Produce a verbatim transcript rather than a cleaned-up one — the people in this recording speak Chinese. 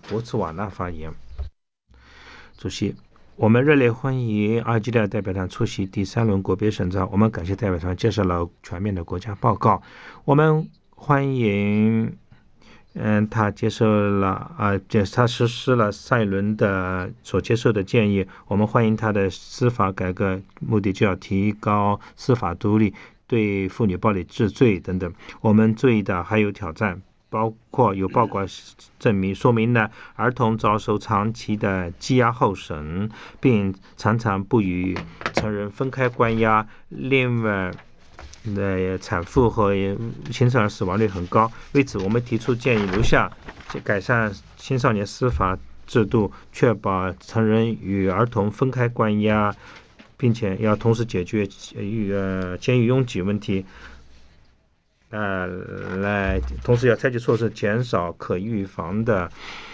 博茨瓦纳发言。主席，我们热烈欢迎阿尔及利亚代表团出席第三轮国别审查。我们感谢代表团介绍了全面的国家报告。我们欢迎，嗯，他接受了啊，这他实施了上一轮的所接受的建议。我们欢迎他的司法改革，目的就要提高司法独立，对妇女暴力治罪等等。我们注意到还有挑战。包括有报告证明说明了儿童遭受长期的羁押候审，并常常不与成人分开关押。另外的产妇和青少年死亡率很高，为此我们提出建议留下改善青少年司法制度，确保成人与儿童分开关押，并且要同时解决呃监狱拥挤问题。呃，来，同时要采取措施减少可预防的